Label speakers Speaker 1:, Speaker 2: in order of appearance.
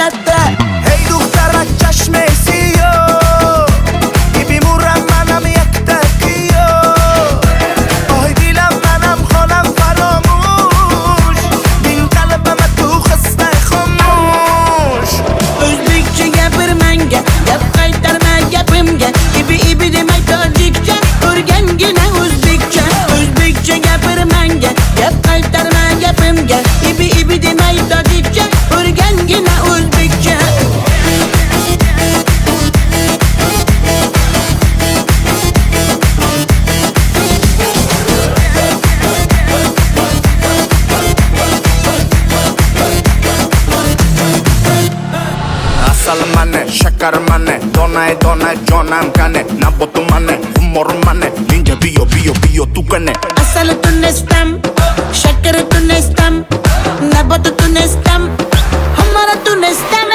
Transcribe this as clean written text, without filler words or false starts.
Speaker 1: جنته.
Speaker 2: هی دخترک چشم سیو بیمورم منم یک تکیو. آی دیلم منم خانم فراموش بین قلبم تو خسته خاموش.
Speaker 1: O'zbekcha gapir menga, gap qaytarma gapimga. Ibi demay tojikcha, o'rgangina o'zbekcha. O'zbekcha gapir menga, gap qaytarma gapimga. Ibi demay tojikcha, o'rgangina o'zbekcha.
Speaker 2: Asal mane, shakar mane, donay donay jonam kane. Nabotu mane, humor mane, linja bio tu kane.
Speaker 1: Asal tunestam, shakar tunestam, nabat tunestam, hamara tunestam.